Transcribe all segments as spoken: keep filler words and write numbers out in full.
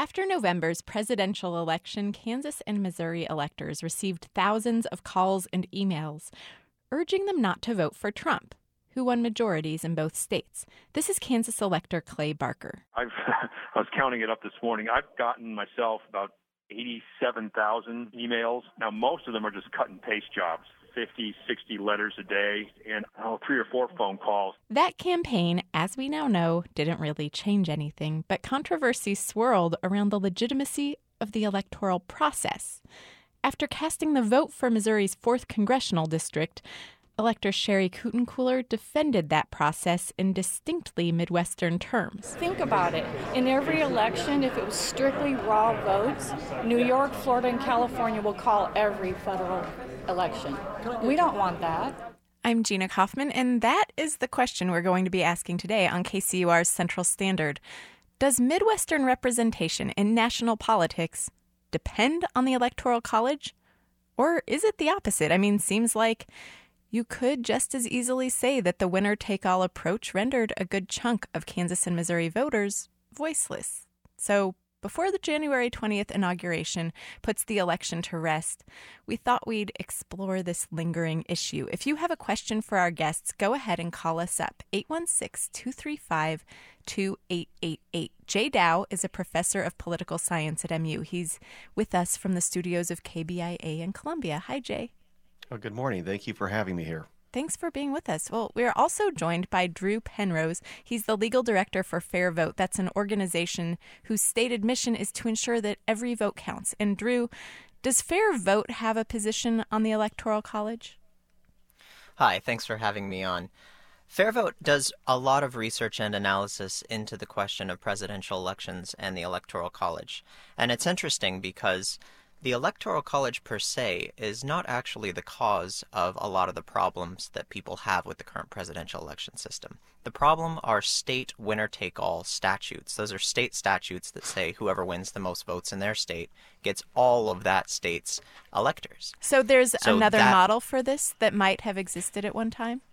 After November's presidential election, Kansas and Missouri electors received thousands of calls and emails urging them not to vote for Trump, who won majorities in both states. This is Kansas elector Clay Barker. I've, I was counting it up this morning. I've gotten myself about eighty-seven thousand emails. Now, most of them are just cut and paste jobs, fifty, sixty letters a day, and oh, three or four phone calls. That campaign, as we now know, didn't really change anything, but controversy swirled around the legitimacy of the electoral process. After casting the vote for Missouri's fourth congressional district, elector Sherry Kutencooler defended that process in distinctly Midwestern terms. Think about it. In every election, if it was strictly raw votes, New York, Florida, and California will call every federal election. We don't want that. I'm Gina Kaufman, and that is the question we're going to be asking today on K C U R's Central Standard. Does Midwestern representation in national politics depend on the Electoral College? Or is it the opposite? I mean, seems like you could just as easily say that the winner-take-all approach rendered a good chunk of Kansas and Missouri voters voiceless. So before the January twentieth inauguration puts the election to rest, we thought we'd explore this lingering issue. If you have a question for our guests, go ahead and call us up, eight one six, two three five, two eight eight eight. Jay Dow is a professor of political science at M U. He's with us from the studios of K B I A in Columbia. Hi, Jay. Oh, good morning. Thank you for having me here. Thanks for being with us. Well, we are also joined by Drew Penrose. He's the legal director for Fair Vote. That's an organization whose stated mission is to ensure that every vote counts. And Drew, does Fair Vote have a position on the Electoral College? Hi, thanks for having me on. Fair Vote does a lot of research and analysis into the question of presidential elections and the Electoral College. And it's interesting because the Electoral College per se is not actually the cause of a lot of the problems that people have with the current presidential election system. The problem are state winner-take-all statutes. Those are state statutes that say whoever wins the most votes in their state gets all of that state's electors. So there's so another that, model for this that might have existed at one time?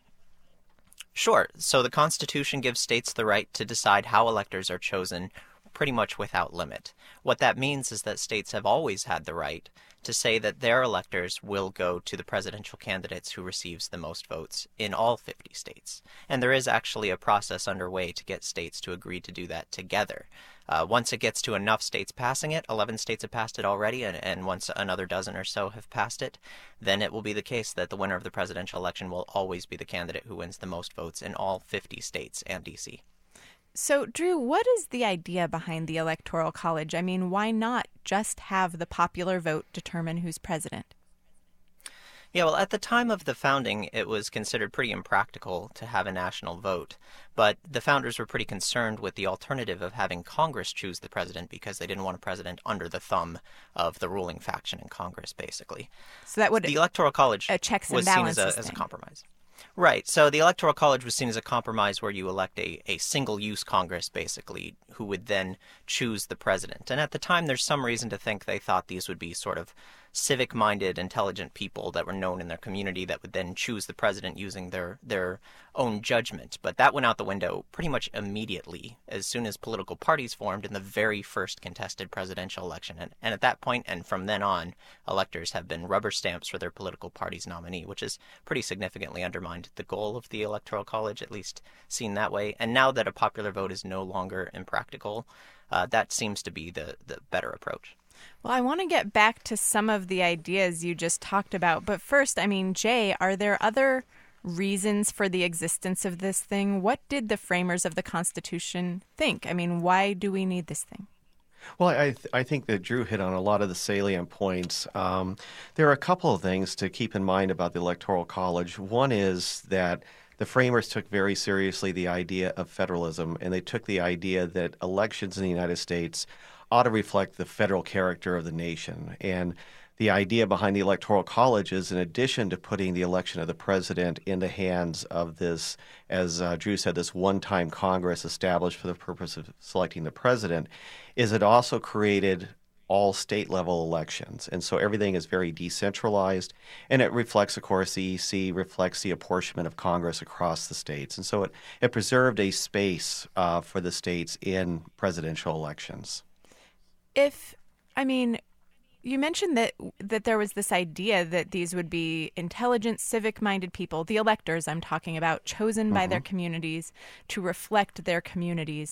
Sure. So the Constitution gives states the right to decide how electors are chosen pretty much without limit. What that means is that states have always had the right to say that their electors will go to the presidential candidates who receives the most votes in all fifty states. And there is actually a process underway to get states to agree to do that together. Uh, once it gets to enough states passing it, eleven states have passed it already, and, and once another dozen or so have passed it, then it will be the case that the winner of the presidential election will always be the candidate who wins the most votes in all fifty states and D C. So, Drew, what is the idea behind the Electoral College? I mean, why not just have the popular vote determine who's president? Yeah, well, at the time of the founding, it was considered pretty impractical to have a national vote. But the founders were pretty concerned with the alternative of having Congress choose the president because they didn't want a president under the thumb of the ruling faction in Congress, basically. So that would the Electoral College a checks and was seen as balances a, as a thing. compromise. Right. So the Electoral College was seen as a compromise where you elect a, a single-use Congress, basically, who would then choose the president. And at the time, there's some reason to think they thought these would be sort of civic-minded, intelligent people that were known in their community that would then choose the president using their, their own judgment. But that went out the window pretty much immediately as soon as political parties formed in the very first contested presidential election. And, and at that point, and from then on, electors have been rubber stamps for their political party's nominee, which has pretty significantly undermined the goal of the Electoral College, at least seen that way. And now that a popular vote is no longer impractical, uh, that seems to be the, the better approach. Well, I want to get back to some of the ideas you just talked about. But first, I mean, Jay, are there other reasons for the existence of this thing? What did the framers of the Constitution think? I mean, why do we need this thing? Well, I th- I think that Drew hit on a lot of the salient points. Um, there are a couple of things to keep in mind about the Electoral College. One is that the framers took very seriously the idea of federalism, and they took the idea that elections in the United States ought to reflect the federal character of the nation. And the idea behind the Electoral College is, in addition to putting the election of the president in the hands of this, as uh, Drew said, this one-time Congress established for the purpose of selecting the president, is it also created all state-level elections. And so everything is very decentralized, and it reflects, of course, the E C reflects the apportionment of Congress across the states. And so it, it preserved a space uh, for the states in presidential elections. if, I mean, you mentioned that that there was this idea that these would be intelligent, civic-minded people, the electors I'm talking about, chosen mm-hmm. by their communities to reflect their communities.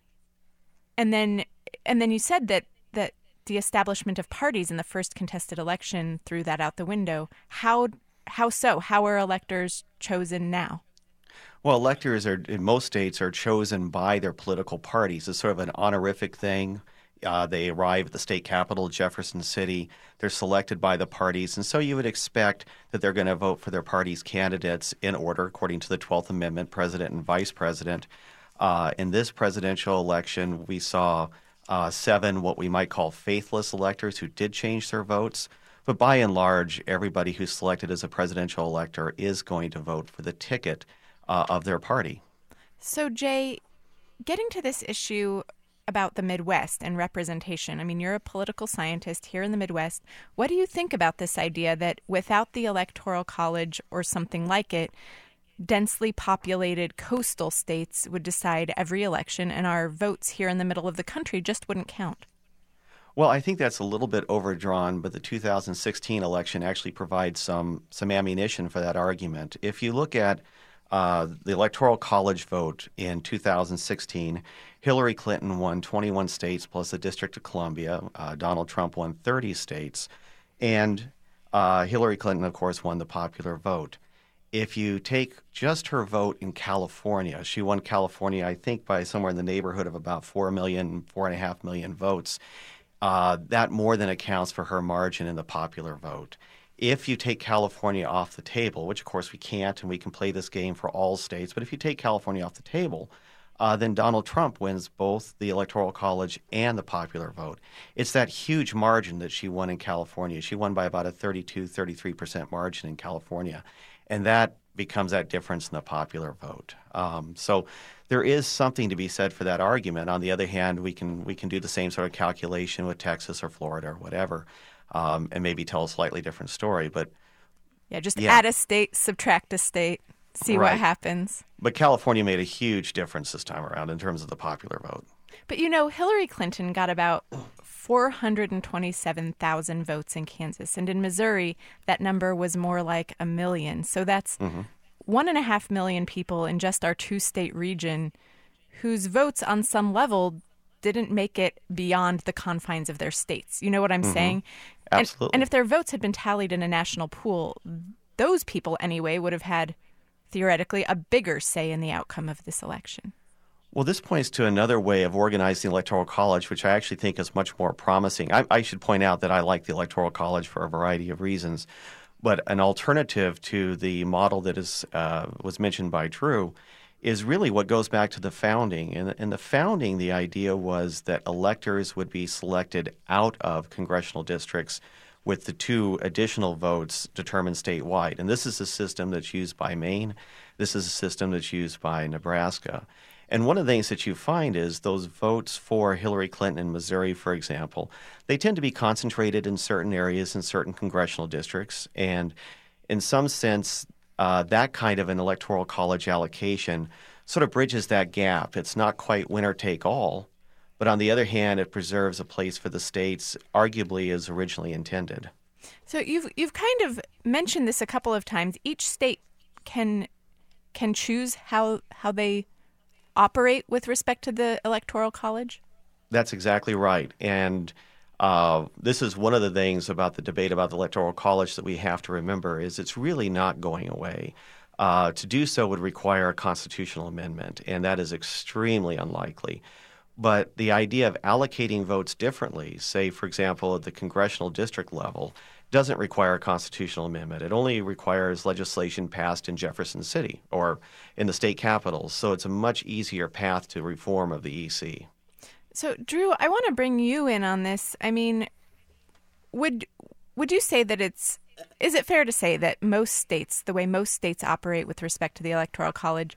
And then and then you said that, that the establishment of parties in the first contested election threw that out the window. How how so? How are electors chosen now? Well, electors are in most states are chosen by their political parties. It's sort of an honorific thing. Uh, they arrive at the state capital, Jefferson City. They're selected by the parties. And so you would expect that they're going to vote for their party's candidates in order, according to the twelfth Amendment, president and vice president. Uh, in this presidential election, we saw uh, seven what we might call faithless electors who did change their votes. But by and large, everybody who's selected as a presidential elector is going to vote for the ticket uh, of their party. So, Jay, getting to this issue about the Midwest and representation. I mean, you're a political scientist here in the Midwest. What do you think about this idea that without the Electoral College or something like it, densely populated coastal states would decide every election and our votes here in the middle of the country just wouldn't count? Well, I think that's a little bit overdrawn, but the two thousand sixteen election actually provides some some ammunition for that argument. If you look at Uh, the Electoral College vote in two thousand sixteen, Hillary Clinton won twenty-one states plus the District of Columbia. Uh, Donald Trump won thirty states. And uh, Hillary Clinton, of course, won the popular vote. If you take just her vote in California, she won California, I think, by somewhere in the neighborhood of about four million, four and a half million votes. Uh, that more than accounts for her margin in the popular vote. If you take California off the table, which of course we can't, and we can play this game for all states, but if you take California off the table, uh, then Donald Trump wins both the Electoral College and the popular vote. It's that huge margin that she won in California. She won by about a thirty-two, thirty-three percent margin in California, and that becomes that difference in the popular vote. Um, so there is something to be said for that argument. On the other hand, we can we can do the same sort of calculation with Texas or Florida or whatever. Um, and maybe tell a slightly different story, but yeah, just yeah. add a state, subtract a state, see right. what happens. But California made a huge difference this time around in terms of the popular vote. But you know, Hillary Clinton got about four hundred twenty-seven thousand votes in Kansas, and in Missouri, that number was more like a million. So that's mm-hmm. one and a half million people in just our two-state region whose votes, on some level, didn't make it beyond the confines of their states. You know what I'm mm-hmm. saying? Absolutely. And, and if their votes had been tallied in a national pool, those people anyway would have had, theoretically, a bigger say in the outcome of this election. Well, this points to another way of organizing the Electoral College, which I actually think is much more promising. I, I should point out that I like the Electoral College for a variety of reasons, but an alternative to the model that is uh, was mentioned by Drew is really what goes back to the founding. In, in the founding, the idea was that electors would be selected out of congressional districts with the two additional votes determined statewide. And this is a system that's used by Maine. This is a system that's used by Nebraska. And one of the things that you find is those votes for Hillary Clinton in Missouri, for example, they tend to be concentrated in certain areas in certain congressional districts. And in some sense, Uh, that kind of an electoral college allocation sort of bridges that gap. It's not quite winner take all, but on the other hand, it preserves a place for the states, arguably as originally intended. So you've you've kind of mentioned this a couple of times. Each state can can choose how how they operate with respect to the electoral college? That's exactly right. And Uh, this is one of the things about the debate about the Electoral College that we have to remember is it's really not going away. Uh, to do so would require a constitutional amendment, and that is extremely unlikely. But the idea of allocating votes differently, say, for example, at the congressional district level, doesn't require a constitutional amendment. It only requires legislation passed in Jefferson City or in the state capitals. So it's a much easier path to reform of the E C. So, Drew, I want to bring you in on this. I mean, would would you say that it's is it fair to say that most states, the way most states operate with respect to the Electoral College,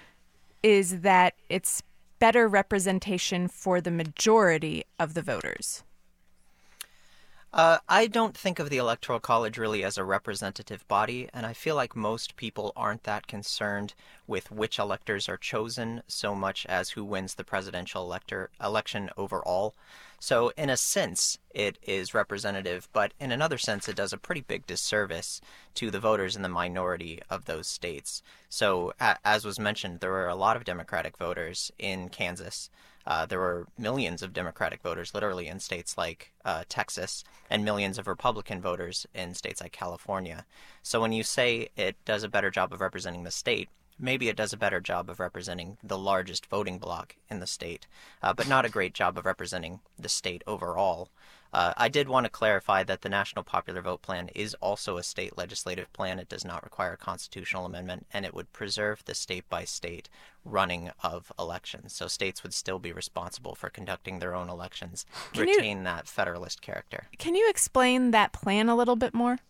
is that it's better representation for the majority of the voters? Uh, I don't think of the Electoral College really as a representative body, and I feel like most people aren't that concerned with which electors are chosen so much as who wins the presidential elector election overall. So in a sense, it is representative, but in another sense, it does a pretty big disservice to the voters in the minority of those states. So a- as was mentioned, there were a lot of Democratic voters in Kansas. Uh, there were millions of Democratic voters, literally, in states like uh, Texas, and millions of Republican voters in states like California. So when you say it does a better job of representing the state, maybe it does a better job of representing the largest voting bloc in the state, uh, but not a great job of representing the state overall. Uh, I did want to clarify that the National Popular Vote Plan is also a state legislative plan. It does not require a constitutional amendment, and it would preserve the state-by-state running of elections. So states would still be responsible for conducting their own elections, Can retain you, that federalist character. Can you explain that plan a little bit more?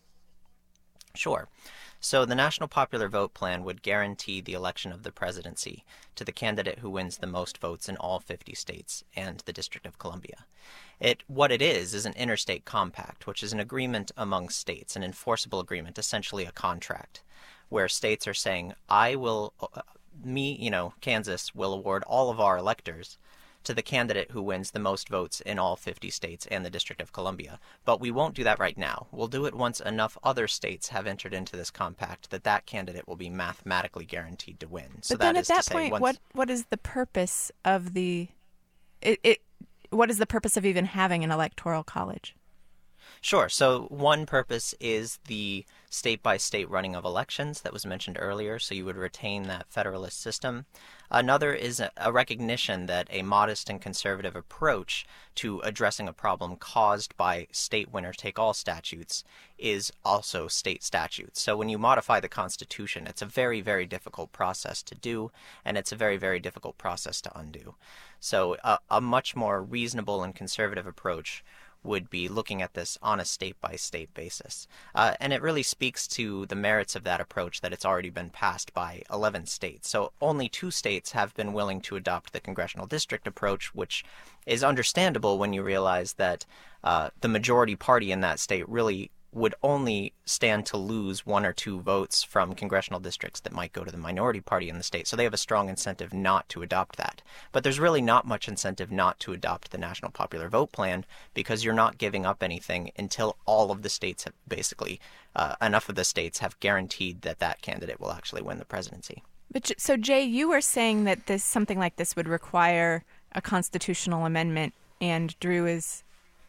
Sure. So the National Popular Vote Plan would guarantee the election of the presidency to the candidate who wins the most votes in all fifty states and the District of Columbia. It, what it is, is an interstate compact, which is an agreement among states, an enforceable agreement, essentially a contract, where states are saying, I will, uh, me, you know, Kansas, will award all of our electors to the candidate who wins the most votes in all fifty states and the District of Columbia. But we won't do that right now. We'll do it once enough other states have entered into this compact that that candidate will be mathematically guaranteed to win. So but then that at is that to say point, once... what what is the purpose of the it, it? What is the purpose of even having an electoral college? Sure. So one purpose is the state-by-state running of elections that was mentioned earlier, so you would retain that federalist system. Another is a, a recognition that a modest and conservative approach to addressing a problem caused by state winner-take-all statutes is also state statutes. So when you modify the Constitution, it's a very, very difficult process to do, and it's a very, very difficult process to undo. So a, a much more reasonable and conservative approach would be looking at this on a state-by-state basis. Uh, and it really speaks to the merits of that approach that it's already been passed by eleven states. So only two states have been willing to adopt the congressional district approach, which is understandable when you realize that uh, the majority party in that state really would only stand to lose one or two votes from congressional districts that might go to the minority party in the state. So they have a strong incentive not to adopt that. But there's really not much incentive not to adopt the National Popular Vote Plan because you're not giving up anything until all of the states have basically, uh, enough of the states have guaranteed that that candidate will actually win the presidency. But so Jay, you were saying that this something like this would require a constitutional amendment, and Drew is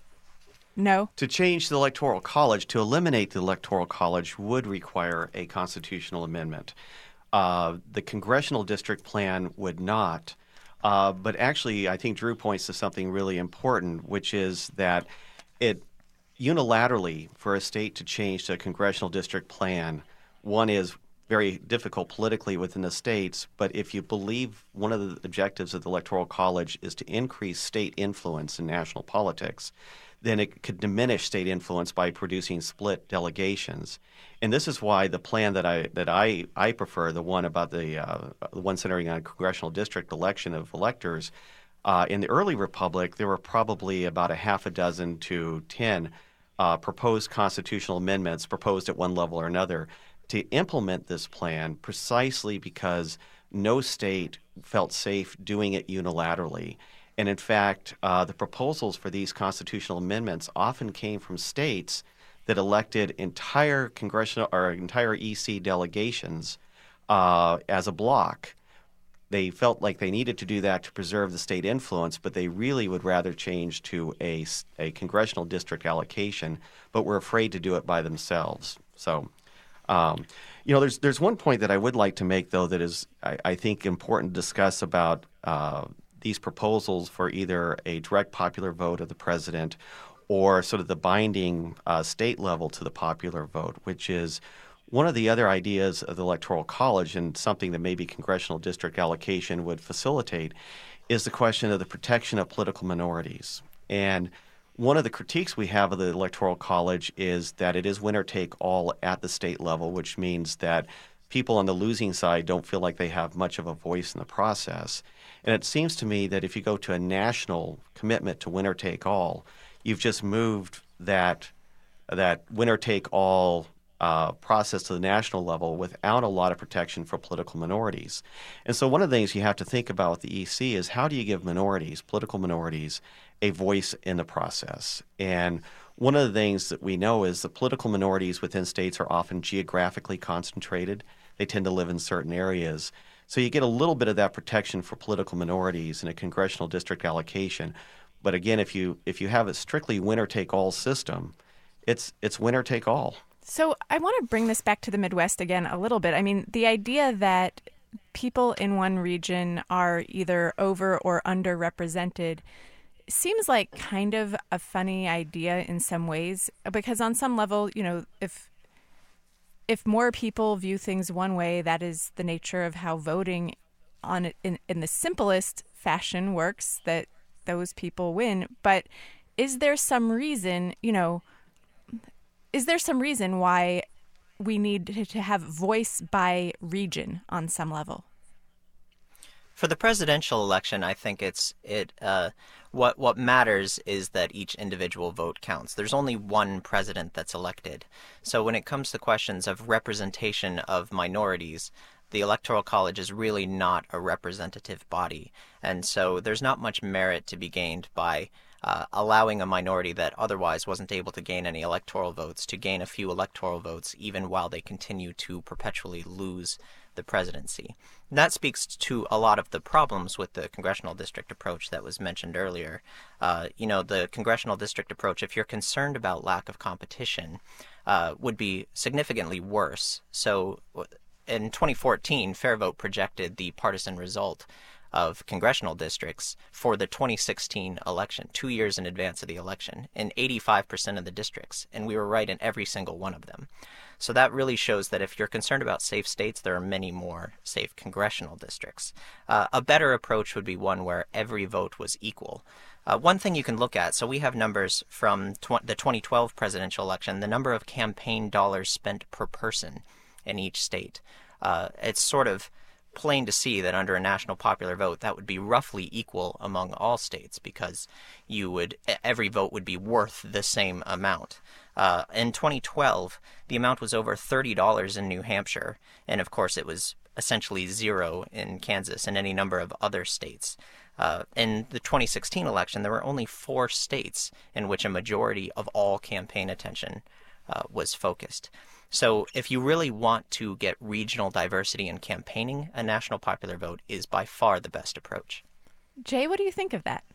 no? To change the Electoral College, to eliminate the Electoral College, would require a constitutional amendment. Uh, the congressional district plan would not. Uh, but actually, I think Drew points to something really important, which is that it unilaterally, for a state to change to a congressional district plan, one is very difficult politically within the states, but if you believe one of the objectives of the Electoral College is to increase state influence in national politics, then it could diminish state influence by producing split delegations. And this is why the plan that I that I, I prefer, the one about the, uh, the one centering on congressional district election of electors, uh, in the early republic, there were probably about a half a dozen to ten uh, proposed constitutional amendments proposed at one level or another to implement this plan precisely because no state felt safe doing it unilaterally. And in fact, uh, the proposals for these constitutional amendments often came from states that elected entire congressional or entire E C delegations uh, as a block. They felt like they needed to do that to preserve the state influence, but they really would rather change to a, a congressional district allocation, but were afraid to do it by themselves. So, um, you know, there's there's one point that I would like to make, though, that is, I, I think, important to discuss about uh, these proposals for either a direct popular vote of the president or sort of the binding uh, state level to the popular vote, which is one of the other ideas of the Electoral College and something that maybe congressional district allocation would facilitate is the question of the protection of political minorities. And one of the critiques we have of the Electoral College is that it is winner take all at the state level, which means that people on the losing side don't feel like they have much of a voice in the process. And it seems to me that if you go to a national commitment to winner take all, you've just moved that that winner-take-all uh, process to the national level without a lot of protection for political minorities. And so one of the things you have to think about with the E C is how do you give minorities, political minorities, a voice in the process? And one of the things that we know is that political minorities within states are often geographically concentrated. They tend to live in certain areas. So you get a little bit of that protection for political minorities in a congressional district allocation. But again, if you if you have a strictly winner-take-all system, it's it's winner-take-all. So I want to bring this back to the Midwest again a little bit. I mean, the idea that people in one region are either over or underrepresented seems like kind of a funny idea in some ways, because on some level, you know, if if more people view things one way, that is the nature of how voting on in, in the simplest fashion works, that those people win. But is there some reason, you know, is there some reason why we need to, to have voice by region on some level? For the presidential election, I think it's it. Uh, what what matters is that each individual vote counts. There's only one president that's elected. So when it comes to questions of representation of minorities, the Electoral College is really not a representative body. And so there's not much merit to be gained by uh, allowing a minority that otherwise wasn't able to gain any electoral votes to gain a few electoral votes, even while they continue to perpetually lose the presidency. And that speaks to a lot of the problems with the congressional district approach that was mentioned earlier. Uh, you know, the congressional district approach, if you're concerned about lack of competition, uh, would be significantly worse. So in twenty fourteen, Fair Vote projected the partisan result of congressional districts for the twenty sixteen election, two years in advance of the election, in eighty-five percent of the districts, and we were right in every single one of them. So that really shows that if you're concerned about safe states, there are many more safe congressional districts. Uh, a better approach would be one where every vote was equal. Uh, one thing you can look at, so we have numbers from tw- the twenty twelve presidential election, the number of campaign dollars spent per person in each state. Uh, it's sort of plain to see that under a national popular vote, that would be roughly equal among all states, because you would every vote would be worth the same amount. Uh, in twenty twelve, the amount was over thirty dollars in New Hampshire, and of course it was essentially zero in Kansas and any number of other states. Uh, in the twenty sixteen election, there were only four states in which a majority of all campaign attention uh, was focused. So if you really want to get regional diversity in campaigning, a national popular vote is by far the best approach. Jay, what do you think of that?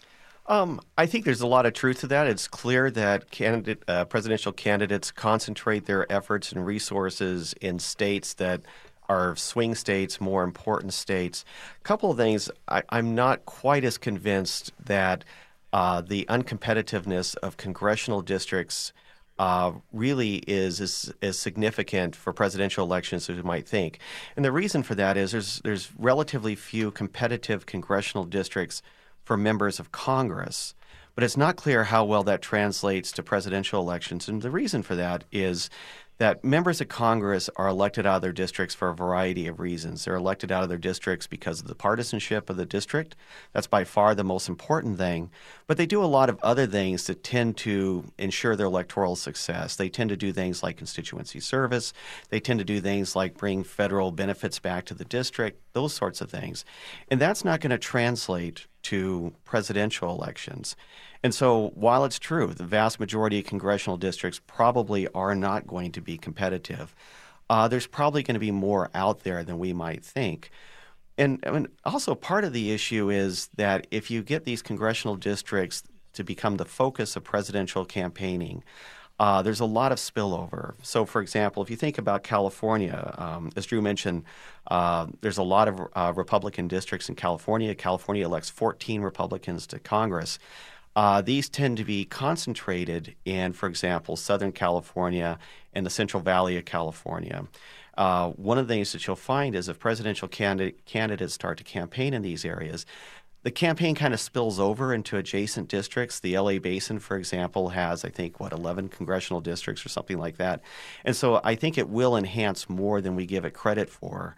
Um, I think there's a lot of truth to that. It's clear that candidate, uh, presidential candidates concentrate their efforts and resources in states that are swing states, more important states. A couple of things. I, I'm not quite as convinced that uh, the uncompetitiveness of congressional districts Uh, really is as, as significant for presidential elections as you might think. And the reason for that is there's there's relatively few competitive congressional districts for members of Congress, but it's not clear how well that translates to presidential elections. And the reason for that is that members of Congress are elected out of their districts for a variety of reasons. They're elected out of their districts because of the partisanship of the district. That's by far the most important thing. But they do a lot of other things that tend to ensure their electoral success. They tend to do things like constituency service. They tend to do things like bring federal benefits back to the district, those sorts of things. And that's not going to translate to presidential elections. And so while it's true, the vast majority of congressional districts probably are not going to be competitive, uh, there's probably going to be more out there than we might think. And I mean, also part of the issue is that if you get these congressional districts to become the focus of presidential campaigning, uh, there's a lot of spillover. So, for example, if you think about California, um, as Drew mentioned, uh, there's a lot of uh, Republican districts in California. California elects fourteen Republicans to Congress. Uh, these tend to be concentrated in, for example, Southern California and the Central Valley of California. Uh, one of the things that you'll find is if presidential candidate, candidates start to campaign in these areas, the campaign kind of spills over into adjacent districts. The L A Basin, for example, has, I think, what, eleven congressional districts or something like that. And so I think it will enhance more than we give it credit for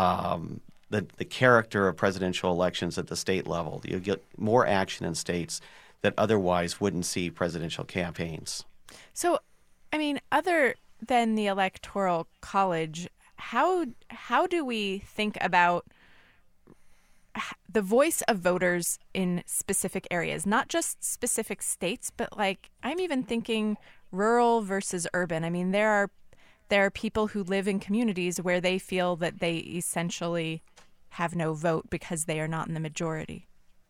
um, the, the character of presidential elections at the state level. You'll get more action in states that otherwise wouldn't see presidential campaigns. So, I mean, other than the Electoral College, how how do we think about the voice of voters in specific areas, not just specific states, but like I'm even thinking rural versus urban. I mean, there are there are people who live in communities where they feel that they essentially have no vote because they are not in the majority.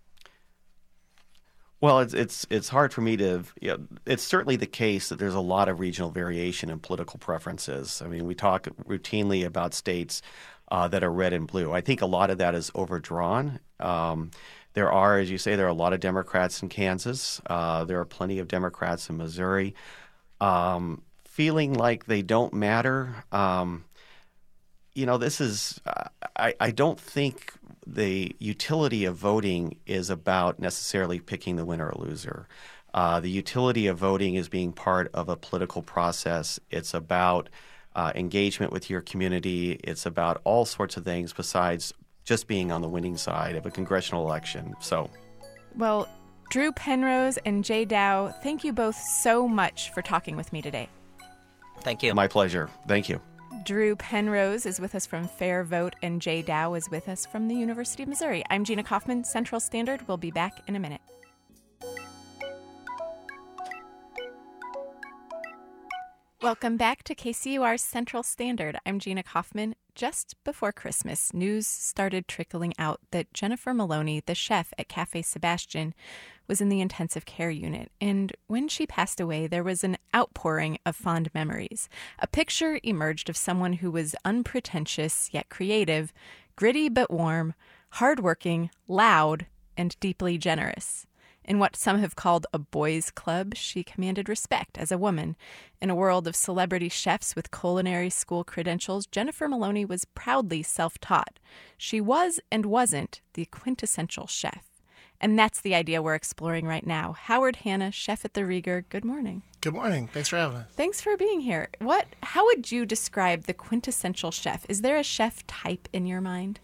Well, it's it's it's hard for me to. You know, it's certainly the case that there's a lot of regional variation in political preferences. I mean, we talk routinely about states uh, that are red and blue. I think a lot of that is overdrawn. Um, there are, as you say, there are a lot of Democrats in Kansas. Uh, there are plenty of Democrats in Missouri. Um, feeling like they don't matter. Um, you know, this is. I, I don't think the utility of voting is about necessarily picking the winner or loser. Uh, the utility of voting is being part of a political process. It's about uh, engagement with your community. It's about all sorts of things besides just being on the winning side of a congressional election. So, well, Drew Penrose and Jay Dow, thank you both so much for talking with me today. Thank you. My pleasure. Thank you. Drew Penrose is with us from Fair Vote, and Jay Dow is with us from the University of Missouri. I'm Gina Kaufman, Central Standard. We'll be back in a minute. Welcome back to K C U R's Central Standard. I'm Gina Kaufman. Just before Christmas, news started trickling out that Jennifer Maloney, the chef at Cafe Sebastian, was in the intensive care unit. And when she passed away, there was an outpouring of fond memories. A picture emerged of someone who was unpretentious yet creative, gritty but warm, hardworking, loud, and deeply generous. In what some have called a boys' club, she commanded respect as a woman. In a world of celebrity chefs with culinary school credentials, Jennifer Maloney was proudly self-taught. She was and wasn't the quintessential chef. And that's the idea we're exploring right now. Howard Hanna, chef at the Rieger, good morning. Good morning. Thanks for having us. Thanks for being here. What? How would you describe the quintessential chef? Is there a chef type in your mind?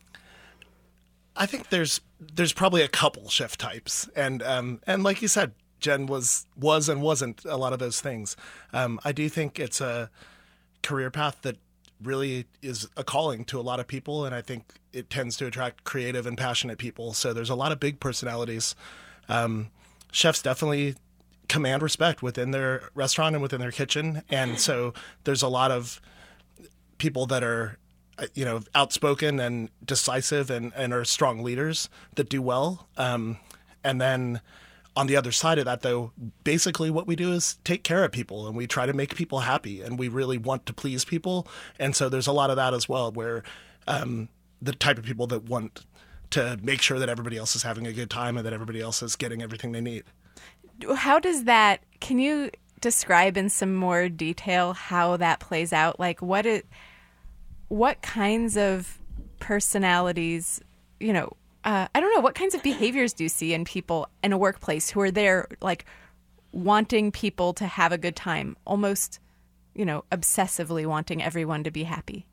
I think there's there's probably a couple chef types, and um, and like you said, Jen was was and wasn't a lot of those things. Um, I do think it's a career path that really is a calling to a lot of people, and I think it tends to attract creative and passionate people. So there's a lot of big personalities. Um, chefs definitely command respect within their restaurant and within their kitchen, and so there's a lot of people that are, you know, outspoken and decisive and, and are strong leaders that do well. Um, and then on the other side of that, though, basically what we do is take care of people and we try to make people happy and we really want to please people. And so there's a lot of that as well, where um, the type of people that want to make sure that everybody else is having a good time and that everybody else is getting everything they need. How does that, can you describe in some more detail how that plays out? Like what it, what kinds of personalities, you know, uh, I don't know, what kinds of behaviors do you see in people in a workplace who are there, like, wanting people to have a good time, almost, you know, obsessively wanting everyone to be happy?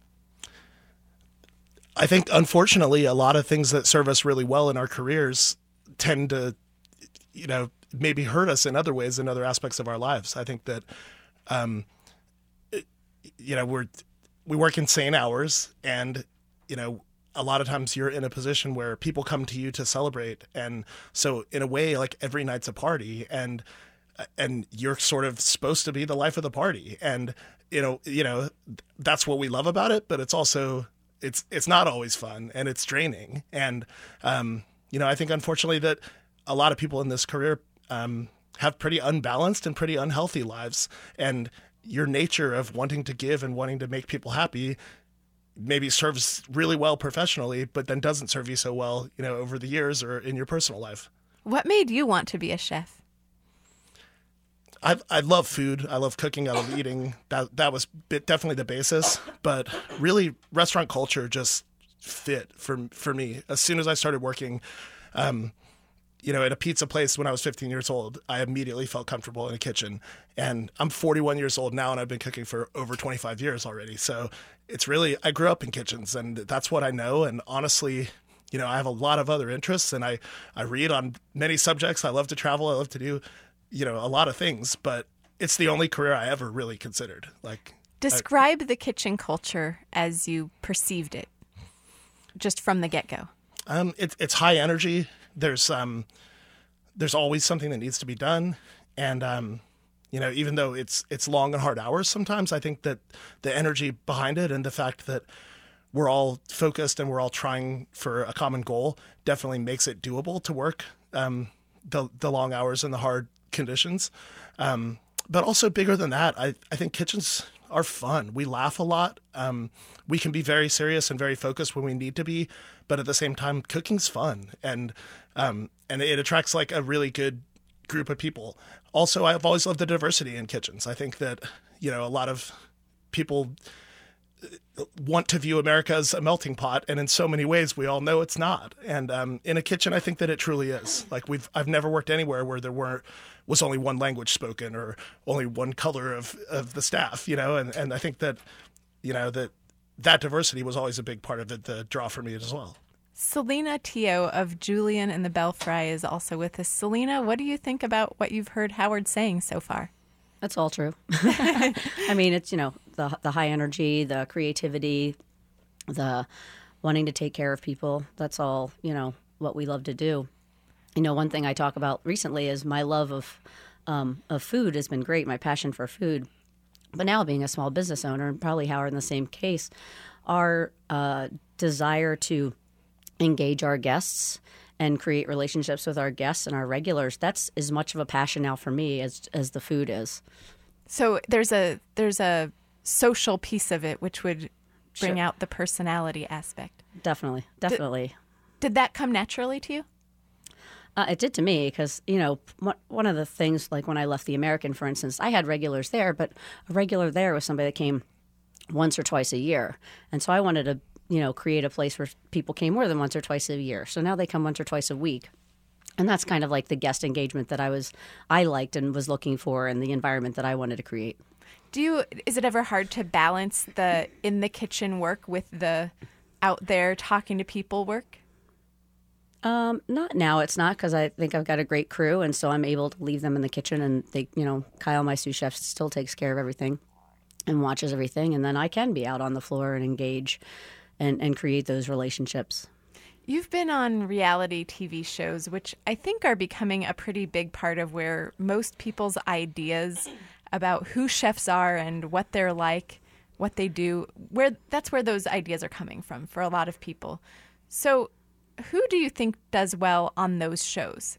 I think, unfortunately, a lot of things that serve us really well in our careers tend to, you know, maybe hurt us in other ways, in other aspects of our lives. I think that, um, it, you know, we're... we work insane hours, and, you know, a lot of times you're in a position where people come to you to celebrate. And so in a way, like, every night's a party, and, and you're sort of supposed to be the life of the party. And, you know, you know, that's what we love about it, but it's also, it's, it's not always fun, and it's draining. And, um, you know, I think unfortunately that a lot of people in this career, um, have pretty unbalanced and pretty unhealthy lives. And your nature of wanting to give and wanting to make people happy maybe serves really well professionally, but then doesn't serve you so well, you know, over the years or in your personal life. What made you want to be a chef? I I love food. I love cooking. I love eating. That that was definitely the basis. But really, restaurant culture just fit for for me. As soon as I started working, um, you know, at a pizza place when I was fifteen years old, I immediately felt comfortable in a kitchen. And I'm forty-one years old now, and I've been cooking for over twenty-five years already. So it's really, I grew up in kitchens, and that's what I know. And honestly, you know, I have a lot of other interests, and I, I read on many subjects. I love to travel. I love to do, you know, a lot of things, but it's the only career I ever really considered. Like, describe I, the kitchen culture as you perceived it, just from the get-go. Um, it, it's high energy. There's um, there's always something that needs to be done, and um, you know, even though it's it's long and hard hours sometimes, I think that the energy behind it and the fact that we're all focused and we're all trying for a common goal definitely makes it doable to work um, the the long hours and the hard conditions. Um, but also bigger than that, I, I think kitchens are fun. We laugh a lot. Um, we can be very serious and very focused when we need to be, but at the same time, cooking's fun. And um, and it attracts like a really good group of people. Also, I've always loved the diversity in kitchens. I think that, you know, a lot of people want to view America as a melting pot, and in so many ways we all know it's not. And um, in a kitchen, I think that it truly is. Like we've, I've never worked anywhere where there weren't was only one language spoken or only one color of, of the staff, you know. And, and I think that, you know, that that diversity was always a big part of it, the draw for me as well. Selena Teo of Julian and the Belfry is also with us. Selena, what do you think about what you've heard Howard saying so far? That's all true. I mean, it's, you know, the the high energy, the creativity, the wanting to take care of people. That's all, you know, what we love to do. You know, one thing I talk about recently is my love of um, of food has been great, my passion for food. But now being a small business owner, and probably Howard in the same case, our uh, desire to engage our guests and create relationships with our guests and our regulars, that's as much of a passion now for me as as the food is. So there's a there's a social piece of it which would bring sure. out the personality aspect. Definitely, definitely. Did, did that come naturally to you? Uh, it did to me because, you know, one of the things, like when I left the American, for instance, I had regulars there, but a regular there was somebody that came once or twice a year. And so I wanted to, you know, create a place where people came more than once or twice a year. So now they come once or twice a week. And that's kind of like the guest engagement that I was, I liked and was looking for, and the environment that I wanted to create. Do you, is it ever hard to balance the in the kitchen work with the out there talking to people work? Um, not now. It's not, because I think I've got a great crew, and so I'm able to leave them in the kitchen, and they, you know, Kyle, my sous chef, still takes care of everything and watches everything, and then I can be out on the floor and engage and, and create those relationships. You've been on reality T V shows, which I think are becoming a pretty big part of where most people's ideas about who chefs are and what they're like, what they do, where that's where those ideas are coming from for a lot of people. So who do you think does well on those shows?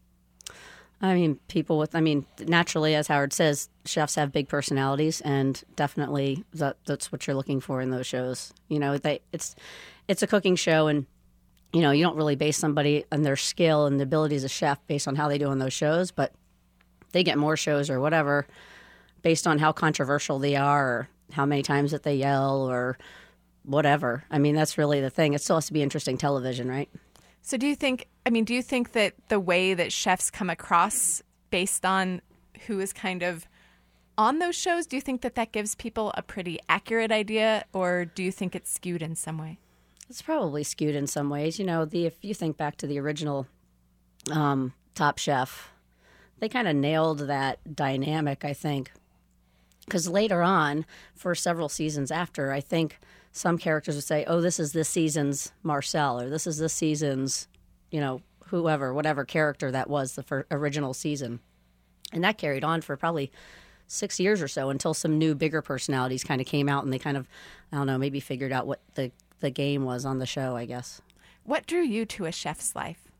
I mean, people with, I mean, naturally, as Howard says, chefs have big personalities, and definitely that, that's what you're looking for in those shows. You know, they, it's it's a cooking show, and, you know, you don't really base somebody on their skill and the ability as a chef based on how they do on those shows, but they get more shows or whatever based on how controversial they are or how many times that they yell or whatever. I mean, that's really the thing. It still has to be interesting television, right? So do you think, I mean, do you think that the way that chefs come across based on who is kind of on those shows, do you think that that gives people a pretty accurate idea, or do you think it's skewed in some way? It's probably skewed in some ways. You know, the if you think back to the original um, Top Chef, they kind of nailed that dynamic, I think. Because later on, for several seasons after, I think some characters would say, oh, this is this season's Marcel, or this is this season's, you know, whoever, whatever character that was the first, original season. And that carried on for probably six years or so until some new, bigger personalities kind of came out, and they kind of, I don't know, maybe figured out what the, the game was on the show, I guess. What drew you to a chef's life?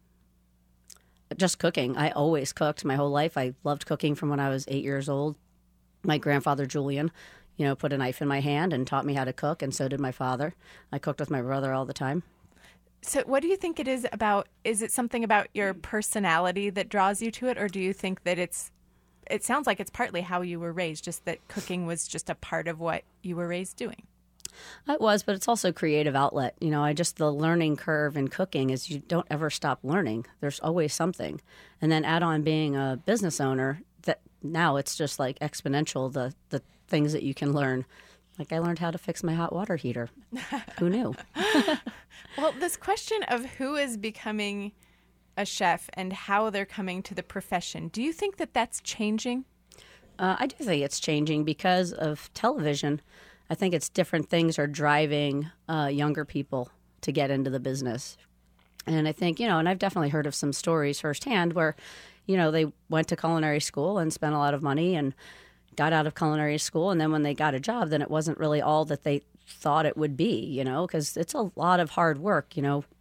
Just cooking. I always cooked my whole life. I loved cooking from when I was eight years old. My grandfather, Julian, you know, put a knife in my hand and taught me how to cook, and so did my father. I cooked with my brother all the time. So what do you think it is about, is it something about your personality that draws you to it, or do you think that it's, it sounds like it's partly how you were raised, just that cooking was just a part of what you were raised doing? It was, but it's also a creative outlet. You know, I just, the learning curve in cooking is you don't ever stop learning. There's always something. And then add on being a business owner, that now it's just like exponential, the, the things that you can learn. Like I learned how to fix my hot water heater. Who knew? Well, this question of who is becoming a chef and how they're coming to the profession, do you think that that's changing? Uh, I do think it's changing because of television. I think it's different things are driving uh, younger people to get into the business. And I think, you know, and I've definitely heard of some stories firsthand where, you know, they went to culinary school and spent a lot of money and got out of culinary school. And then when they got a job, then it wasn't really all that they thought it would be, you know, because it's a lot of hard work, you know.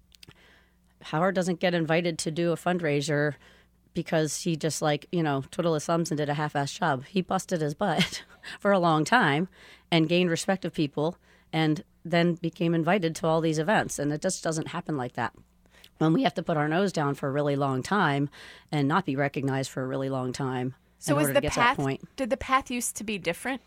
Howard doesn't get invited to do a fundraiser because he just like, you know, twiddled his thumbs and did a half-assed job. He busted his butt for a long time and gained respect of people and then became invited to all these events. And it just doesn't happen like that. When we have to put our nose down for a really long time and not be recognized for a really long time so in was order the to get path, to that point. Did the path used to be different?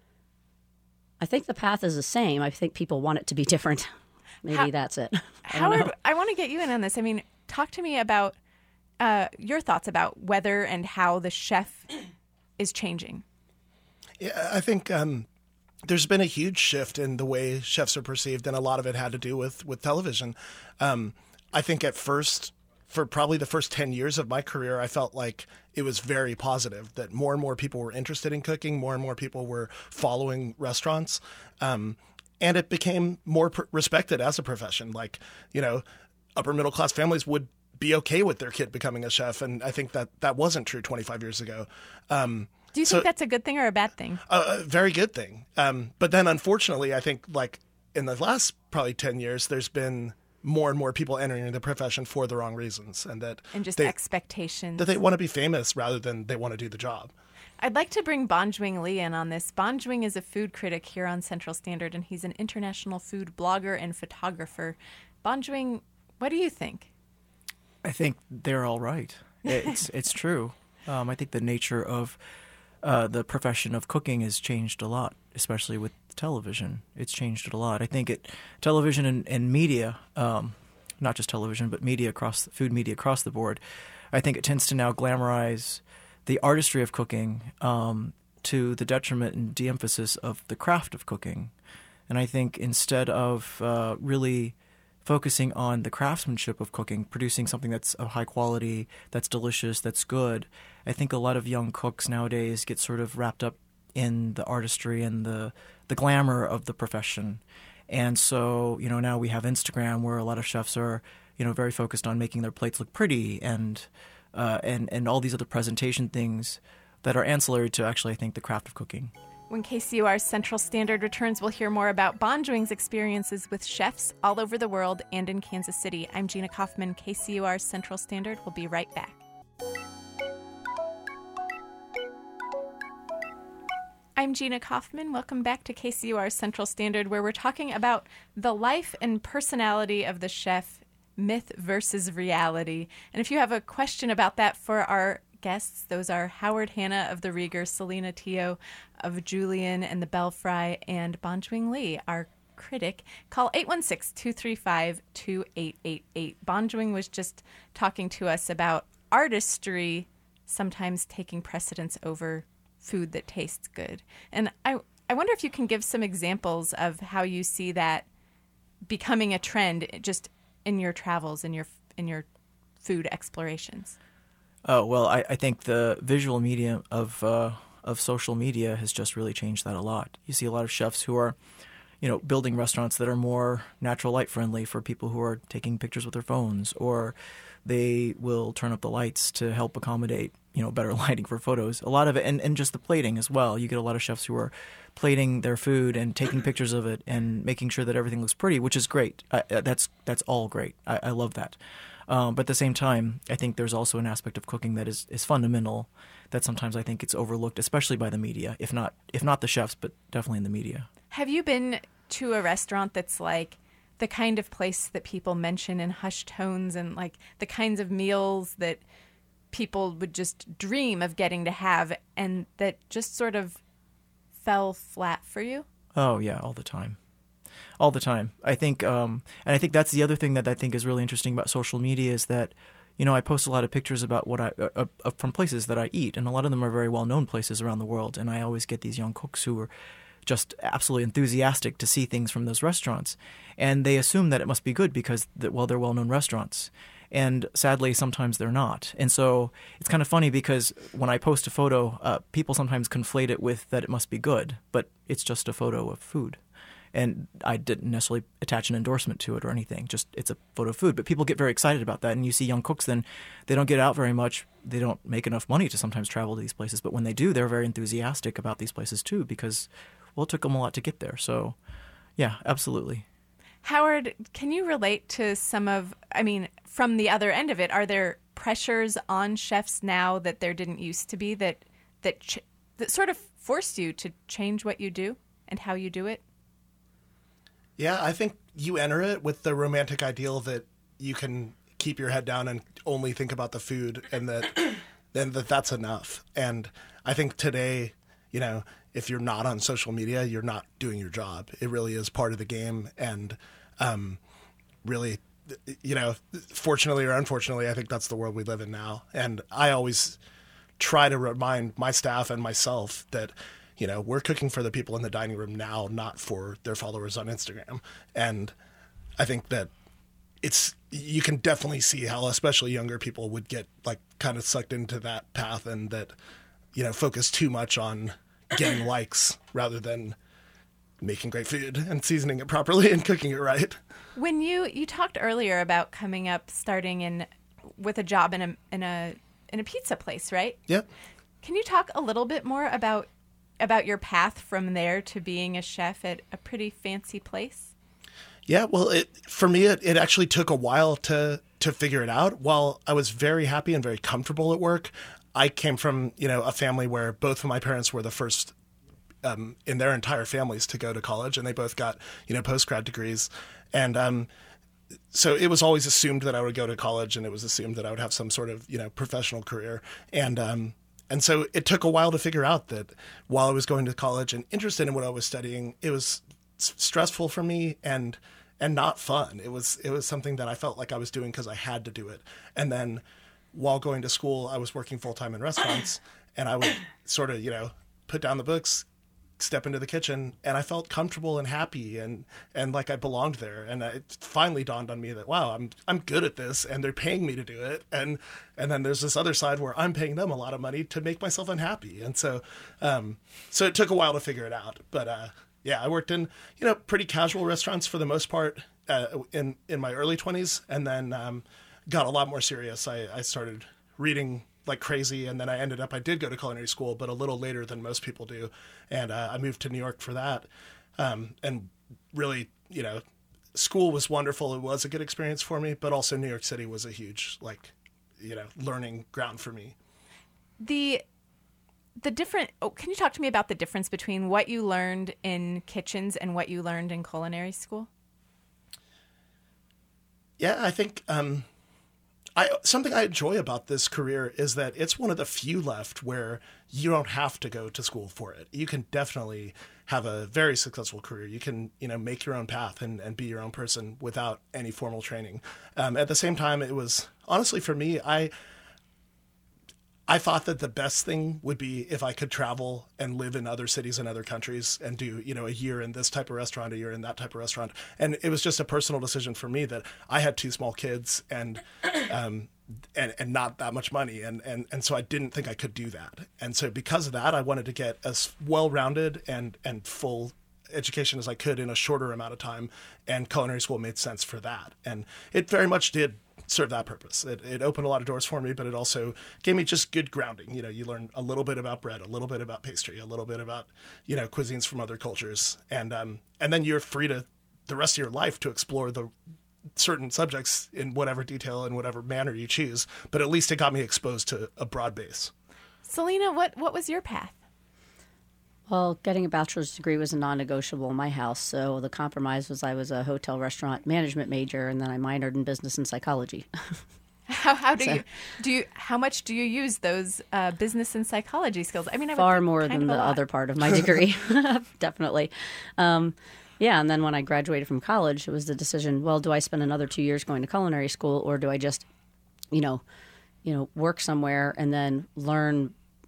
I think the path is the same. I think people want it to be different. Maybe How, that's it. I Howard, I want to get you in on this. I mean, talk to me about uh, your thoughts about whether and how the chef is changing. Yeah, I think um, there's been a huge shift in the way chefs are perceived, and a lot of it had to do with, with television. Um, I think at first, for probably the first ten years of my career, I felt like it was very positive, that more and more people were interested in cooking, more and more people were following restaurants. Um, and it became more pr- respected as a profession. Like, you know, upper middle class families would be okay with their kid becoming a chef. And I think that that wasn't true twenty-five years ago. Um, Do you so, think that's a good thing or a bad thing? A, a very good thing. Um, but then unfortunately, I think like in the last probably ten years, there's been more and more people entering the profession for the wrong reasons. And that and just they, expectations. That they want to be famous rather than they want to do the job. I'd like to bring Bonjwing Lee in on this. Bonjwing is a food critic here on Central Standard, and he's an international food blogger and photographer. Bonjwing, what do you think? I think they're all right. It's it's true. Um, I think the nature of uh, the profession of cooking has changed a lot, especially with television. It's changed it a lot. I think it television and, and media, um, not just television, but media across food media across the board. I think it tends to now glamorize the artistry of cooking um, to the detriment and de-emphasis of the craft of cooking. And I think instead of uh, really focusing on the craftsmanship of cooking, producing something that's of high quality, that's delicious, that's good, I think a lot of young cooks nowadays get sort of wrapped up in the artistry and the, the glamour of the profession. And so, you know, now we have Instagram where a lot of chefs are, you know, very focused on making their plates look pretty and Uh, and, and all these other presentation things that are ancillary to actually, I think, the craft of cooking. When K C U R's Central Standard returns, we'll hear more about Bonjwing's experiences with chefs all over the world and in Kansas City. I'm Gina Kaufman, K C U R's Central Standard. We'll be right back. I'm Gina Kaufman. Welcome back to K C U R's Central Standard, where we're talking about the life and personality of the chef, myth versus reality. And if you have a question about that for our guests, those are Howard Hanna of the Rieger, Selena Teo of Julian and the Belfry, and Bonjwing Lee, our critic. Call eight one six, two three five, two eight eight eight. Bonjwing was just talking to us about artistry sometimes taking precedence over food that tastes good. And I, I wonder if you can give some examples of how you see that becoming a trend just in your travels, in your in your food explorations. Oh, well, I, I think the visual medium of uh, of social media has just really changed that a lot. You see a lot of chefs who are, you know, building restaurants that are more natural light friendly for people who are taking pictures with their phones, or they will turn up the lights to help accommodate, you know, better lighting for photos. A lot of it, and, and just the plating as well. You get a lot of chefs who are plating their food and taking pictures of it and making sure that everything looks pretty, which is great. I, that's that's all great. I, I love that. Um, but at the same time, I think there's also an aspect of cooking that is, is fundamental that sometimes I think it's overlooked, especially by the media, if not if not the chefs, but definitely in the media. Have you been to a restaurant that's like the kind of place that people mention in hushed tones and like the kinds of meals that people would just dream of getting to have and that just sort of fell flat for you? Oh, yeah, all the time. All the time. I think, um, and I think that's the other thing that I think is really interesting about social media is that, you know, I post a lot of pictures about what I, uh, uh, from places that I eat, and a lot of them are very well-known places around the world, and I always get these young cooks who are just absolutely enthusiastic to see things from those restaurants. And they assume that it must be good because, well, they're well-known restaurants. And sadly, sometimes they're not. And so it's kind of funny because when I post a photo, uh, people sometimes conflate it with that it must be good, but it's just a photo of food. And I didn't necessarily attach an endorsement to it or anything, just it's a photo of food. But people get very excited about that. And you see young cooks then, they don't get out very much. They don't make enough money to sometimes travel to these places. But when they do, they're very enthusiastic about these places too because, well, it took them a lot to get there. So, yeah, absolutely. Howard, can you relate to some of, I mean, from the other end of it, are there pressures on chefs now that there didn't used to be that that ch- that sort of forced you to change what you do and how you do it? Yeah, I think you enter it with the romantic ideal that you can keep your head down and only think about the food and that then that that's enough. And I think today, you know, if you're not on social media, you're not doing your job. It really is part of the game. And um, really, you know, fortunately or unfortunately, I think that's the world we live in now. And I always try to remind my staff and myself that, you know, we're cooking for the people in the dining room now, not for their followers on Instagram. And I think that it's, you can definitely see how especially younger people would get like kind of sucked into that path and that, you know, focus too much on getting likes rather than making great food and seasoning it properly and cooking it right. When you, you talked earlier about coming up, starting in with a job in a, in a, in a pizza place, right? Yep. Can you talk a little bit more about about your path from there to being a chef at a pretty fancy place? Yeah, well, it, for me, it, it actually took a while to to figure it out. While I was very happy and very comfortable at work, I came from, you know, a family where both of my parents were the first um, in their entire families to go to college, and they both got, you know, post-grad degrees. And um, so it was always assumed that I would go to college, and it was assumed that I would have some sort of, you know, professional career. And um And so it took a while to figure out that while I was going to college and interested in what I was studying, it was s- stressful for me and and not fun. It was it was something that I felt like I was doing because I had to do it. And then while going to school, I was working full time in restaurants, and I would sort of, you know, put down the books, step into the kitchen, and I felt comfortable and happy and and like I belonged there. And it finally dawned on me that, wow, I'm I'm good at this and they're paying me to do it. And and then there's this other side where I'm paying them a lot of money to make myself unhappy. And so um so it took a while to figure it out. But uh yeah, I worked in, you know, pretty casual restaurants for the most part uh, in in my early twenties, and then um got a lot more serious. I I started reading like crazy, and then I ended up, I did go to culinary school, but a little later than most people do, and uh, I moved to New York for that, um, and really, you know, school was wonderful. It was a good experience for me, but also New York City was a huge, like, you know, learning ground for me. The the different, oh, can you talk to me about the difference between what you learned in kitchens and what you learned in culinary school? Yeah, I think um, I something I enjoy about this career is that it's one of the few left where you don't have to go to school for it. You can definitely have a very successful career. You can, you know, make your own path and, and be your own person without any formal training. Um, at the same time, it was, honestly, for me, I I thought that the best thing would be if I could travel and live in other cities and other countries and do, you know, a year in this type of restaurant, a year in that type of restaurant. And it was just a personal decision for me that I had two small kids and um, and, and not that much money. And, and, and so I didn't think I could do that. And so because of that, I wanted to get as well-rounded and, and full education as I could in a shorter amount of time. And culinary school made sense for that. And it very much did serve that purpose. It, it opened a lot of doors for me, but it also gave me just good grounding. You know, you learn a little bit about bread, a little bit about pastry, a little bit about, you know, cuisines from other cultures. And, um, and then you're free to the rest of your life to explore the certain subjects in whatever detail and whatever manner you choose. But at least it got me exposed to a broad base. Selena, what, what was your path? Well, getting a bachelor's degree was a non-negotiable in my house, so the compromise was I was a hotel restaurant management major, and then I minored in business and psychology. How how do So- you do you how much do you use those uh, business and psychology skills? I mean, I would Far think more kind than of a the lot. other part of my degree, definitely. Um, yeah, and then when I graduated from college, it was the decision, well, do I spend another two years going to culinary school, or do I just, you know, you know, work somewhere and then learn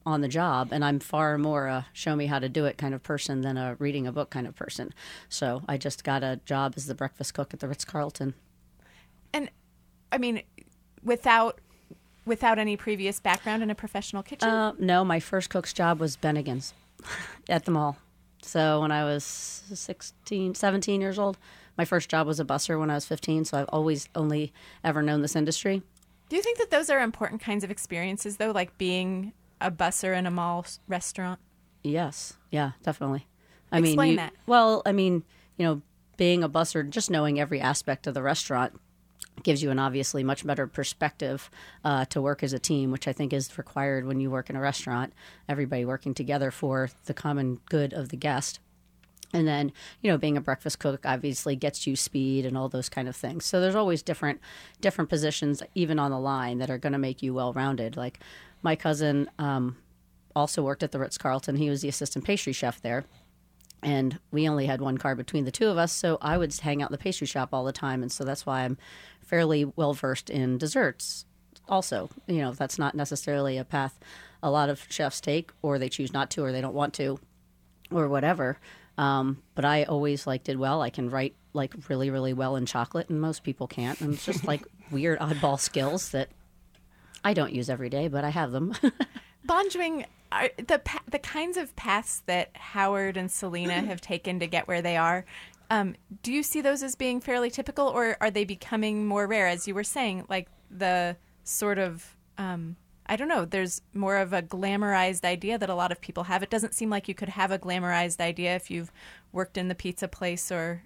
on the job, and I'm far more a show me how to do it kind of person than a reading a book kind of person. So I just got a job as the breakfast cook at the Ritz-Carlton. And I mean, without without any previous background in a professional kitchen? Uh, no, my first cook's job was Bennigan's at the mall. So when I was sixteen, seventeen years old, my first job was a busser when I was fifteen. So I've always only ever known this industry. Do you think that those are important kinds of experiences, though, like being a busser in a mall restaurant? Yes. Yeah, definitely. I Explain mean, you, that. Well, I mean, you know, being a busser, just knowing every aspect of the restaurant gives you an obviously much better perspective uh, to work as a team, which I think is required when you work in a restaurant, everybody working together for the common good of the guest. And then, you know, being a breakfast cook obviously gets you speed and all those kind of things. So there's always different different positions, even on the line, that are going to make you well-rounded. Like my cousin um, also worked at the Ritz-Carlton. He was the assistant pastry chef there. And we only had one car between the two of us, so I would hang out in the pastry shop all the time. And so that's why I'm fairly well-versed in desserts also. You know, that's not necessarily a path a lot of chefs take, or they choose not to, or they don't want to, or whatever. Um, but I always like did well. I can write like really, really well in chocolate, and most people can't. And it's just like weird oddball skills that I don't use every day, but I have them. Bonjwing, are the pa- the kinds of paths that Howard and Selena have taken to get where they are, um, do you see those as being fairly typical, or are they becoming more rare? As you were saying, like the sort of, um, I don't know, there's more of a glamorized idea that a lot of people have. It doesn't seem like you could have a glamorized idea if you've worked in the pizza place or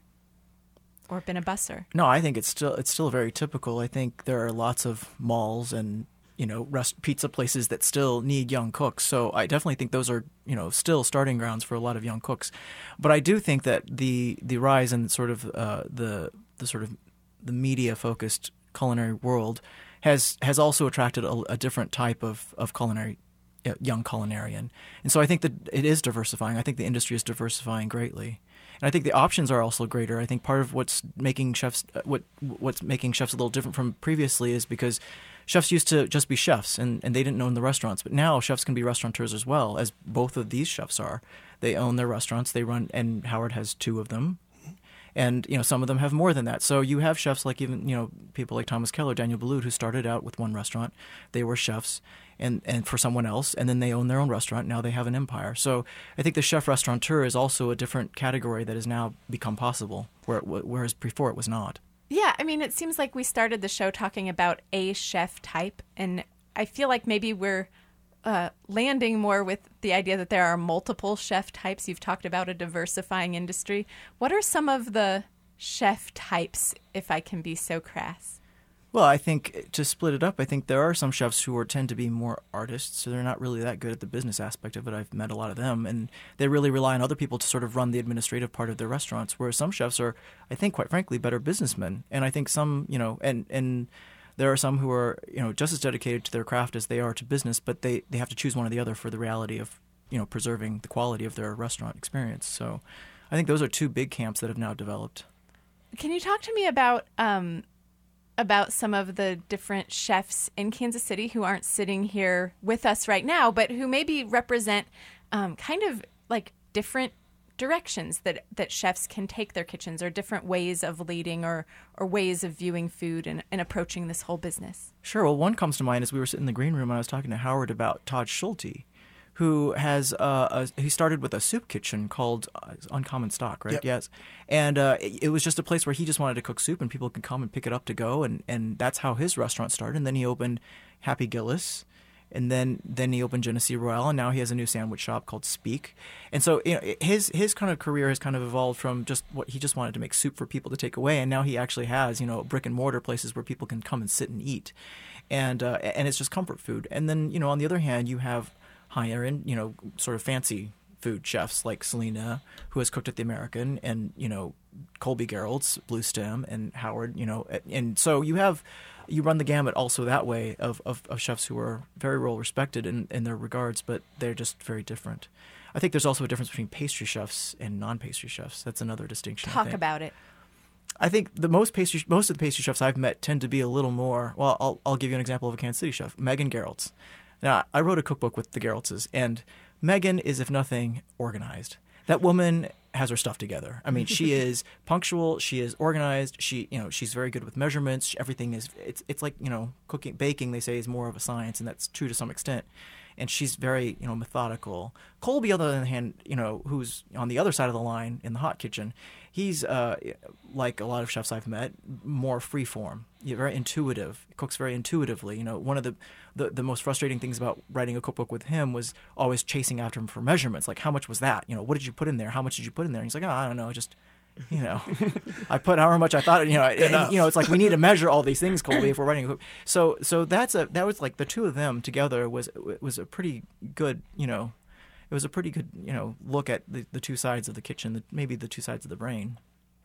or been a busser. No, I think it's still it's still very typical. I think there are lots of malls and you know, rest, pizza places that still need young cooks. So I definitely think those are, you know, still starting grounds for a lot of young cooks. But I do think that the the rise in sort of uh, the the sort of the media focused culinary world has has also attracted a, a different type of of culinary uh, young culinarian. And so I think that it is diversifying. I think the industry is diversifying greatly. And I think the options are also greater. I think part of what's making chefs what what's making chefs a little different from previously is because chefs used to just be chefs, and, and they didn't own the restaurants. But now chefs can be restaurateurs as well, as both of these chefs are. They own their restaurants. They run, and Howard has two of them. And, you know, some of them have more than that. So you have chefs like even, you know, people like Thomas Keller, Daniel Boulud, who started out with one restaurant. They were chefs and, and for someone else, and then they own their own restaurant. Now they have an empire. So I think the chef-restaurateur is also a different category that has now become possible, where, whereas before it was not. Yeah, I mean, it seems like we started the show talking about a chef type, and I feel like maybe we're uh, landing more with the idea that there are multiple chef types. You've talked about a diversifying industry. What are some of the chef types, if I can be so crass? Well, I think to split it up, I think there are some chefs who are, tend to be more artists, so they're not really that good at the business aspect of it. I've met a lot of them, and they really rely on other people to sort of run the administrative part of their restaurants, whereas some chefs are, I think, quite frankly, better businessmen. And I think some, you know, and, and there are some who are, you know, just as dedicated to their craft as they are to business, but they, they have to choose one or the other for the reality of, you know, preserving the quality of their restaurant experience. So I think those are two big camps that have now developed. Can you talk to me about... Um about some of the different chefs in Kansas City who aren't sitting here with us right now, but who maybe represent um, kind of like different directions that, that chefs can take their kitchens, or different ways of leading, or, or ways of viewing food and, and approaching this whole business? Sure. Well, one comes to mind as we were sitting in the green room and I was talking to Howard about Todd Schulte, who has uh, a, he started with a soup kitchen called uh, Uncommon Stock, right? Yep. Yes. And uh, it, it was just a place where he just wanted to cook soup and people could come and pick it up to go. And, and that's how his restaurant started. And then he opened Happy Gillis. And then, then he opened Genesee Royale. And now he has a new sandwich shop called Speak. And so you know, his his kind of career has kind of evolved from just what he just wanted to make soup for people to take away. And now he actually has, you know, brick and mortar places where people can come and sit and eat. And, uh, and it's just comfort food. And then, you know, on the other hand, you have higher end, you know, sort of fancy food chefs like Selena, who has cooked at the American, and, you know, Colby Gerald's Blue Stem, and Howard, you know, and so you have, you run the gamut also that way of, of, of chefs who are very well respected in, in their regards, but they're just very different. I think there's also a difference between pastry chefs and non-pastry chefs. That's another distinction. Talk about it. I think the most pastry, most of the pastry chefs I've met tend to be a little more. Well, I'll I'll give you an example of a Kansas City chef, Megan Gerald's. Now, I wrote a cookbook with the Geraltzes, and Megan is, if nothing, organized. That woman has her stuff together. I mean, she is punctual. She is organized. She, you know, she's very good with measurements. Everything is, it's, it's like, you know, cooking, baking, they say, is more of a science, and that's true to some extent. And she's very, you know, methodical. Colby, on the other hand, you know, who's on the other side of the line in the hot kitchen, he's, uh, like a lot of chefs I've met, more freeform, very intuitive, cooks very intuitively. You know, one of the, the, the most frustrating things about writing a cookbook with him was always chasing after him for measurements. Like, how much was that? You know, what did you put in there? How much did you put in there? And he's like, oh, I don't know, just... You know, I put however much I thought. You know, and, you know, it's like we need to measure all these things, Colby, if we're writing a cook. So, so that's a that was like the two of them together was was a pretty good. You know, it was a pretty good. You know, look at the, the two sides of the kitchen, the, maybe the two sides of the brain.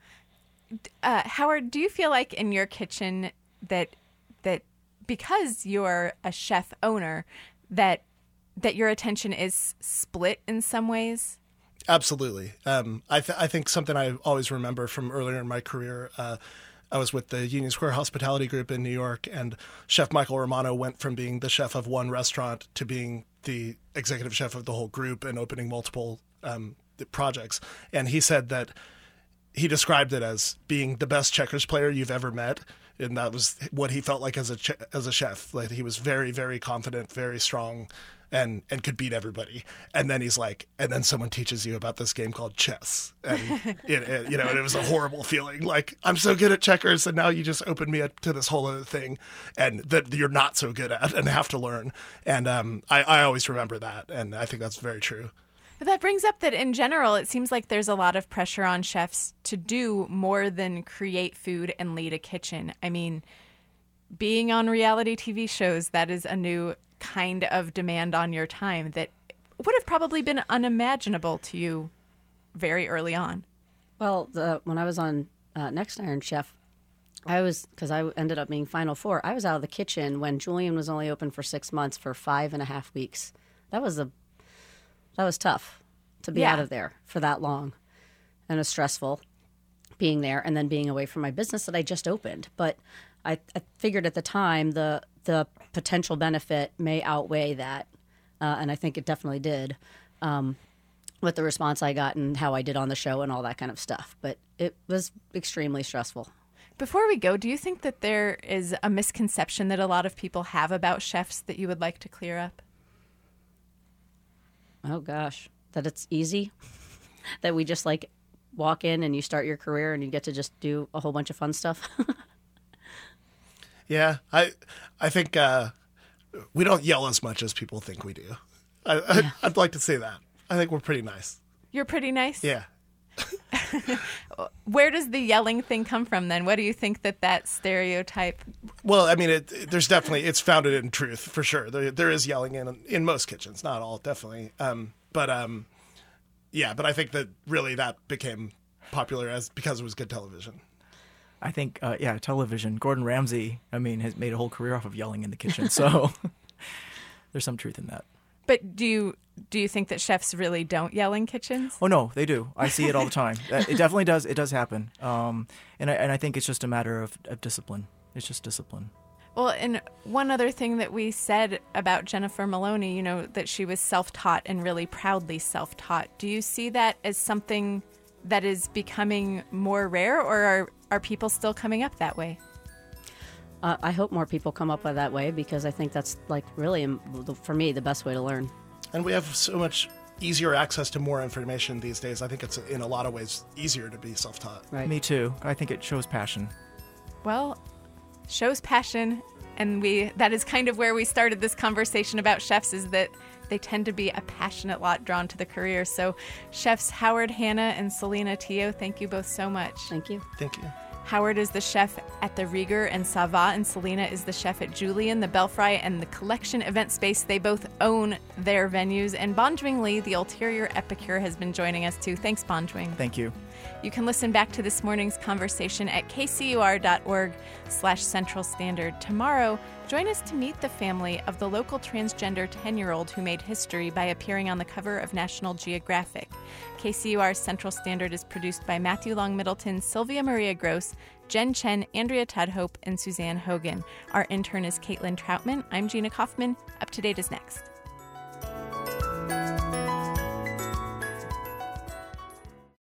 Uh, Howard, do you feel like in your kitchen that that because you're a chef owner, that that your attention is split in some ways? Absolutely. Um, I, th- I think something I always remember from earlier in my career, uh, I was with the Union Square Hospitality Group in New York, and Chef Michael Romano went from being the chef of one restaurant to being the executive chef of the whole group and opening multiple um, projects. And he said that he described it as being the best checkers player you've ever met. And that was what he felt like as a ch- as a chef. Like he was very, very confident, very strong, and and could beat everybody. And then he's like, and then someone teaches you about this game called chess, and it, it, you know, and it was a horrible feeling. Like, I'm so good at checkers, and now you just opened me up to this whole other thing, and that you're not so good at, and have to learn. And um, I, I always remember that, and I think that's very true. But that brings up that in general, it seems like there's a lot of pressure on chefs to do more than create food and lead a kitchen. I mean, being on reality T V shows, that is a new kind of demand on your time that would have probably been unimaginable to you very early on. Well, the, when I was on uh, Next Iron Chef, I was, because I ended up being Final Four, I was out of the kitchen when Julian was only open for six months for five and a half weeks. That was a That was tough to be Yeah. out of there for that long, and it was stressful being there and then being away from my business that I just opened. But I, I figured at the time the the potential benefit may outweigh that, uh, and I think it definitely did, um, with the response I got and how I did on the show and all that kind of stuff. But it was extremely stressful. Before we go, do you think that there is a misconception that a lot of people have about chefs that you would like to clear up? Oh, gosh. That it's easy? That we just, like, walk in and you start your career and you get to just do a whole bunch of fun stuff? Yeah, I I think uh, we don't yell as much as people think we do. I, I, I'd like to say that. I think we're pretty nice. You're pretty nice? Yeah. Where does the yelling thing come from then? What do you think that that stereotype... Well, I mean, it, it, there's definitely, it's founded in truth, for sure. There, there is yelling in in most kitchens, not all, definitely. Um, but, um, yeah, but I think that really that became popular as because it was good television. I think, uh, yeah, television. Gordon Ramsay, I mean, has made a whole career off of yelling in the kitchen, so there's some truth in that. But do you do you think that chefs really don't yell in kitchens? Oh no, they do. I see it all the time. It definitely does. It does happen. Um, and I and I think it's just a matter of, of discipline. It's just discipline. Well, and one other thing that we said about Jennifer Maloney, you know, that she was self-taught and really proudly self-taught. Do you see that as something that is becoming more rare, or are are people still coming up that way? Uh, I hope more people come up with that way, because I think that's, like, really, um, for me, the best way to learn. And we have so much easier access to more information these days. I think it's, in a lot of ways, easier to be self-taught. Right. Me too. I think it shows passion. Well, shows passion, and we that is kind of where we started this conversation about chefs, is that they tend to be a passionate lot drawn to the career. So chefs Howard Hanna and Selena Teo, thank you both so much. Thank you. Thank you. Howard is the chef at the Rieger and Sava, and Selena is the chef at Julian, the Belfry, and the Collection event space. They both own their venues. And Bonjwing Lee, the ulterior epicure, has been joining us too. Thanks, Bonjwing. Thank you. You can listen back to this morning's conversation at kcur.org slash Central Standard. Tomorrow, join us to meet the family of the local transgender ten-year-old who made history by appearing on the cover of National Geographic. K C U R's Central Standard is produced by Matthew Long Middleton, Sylvia Maria Gross, Jen Chen, Andrea Tudhope, and Suzanne Hogan. Our intern is Caitlin Troutman. I'm Gina Kaufman. Up to Date is next.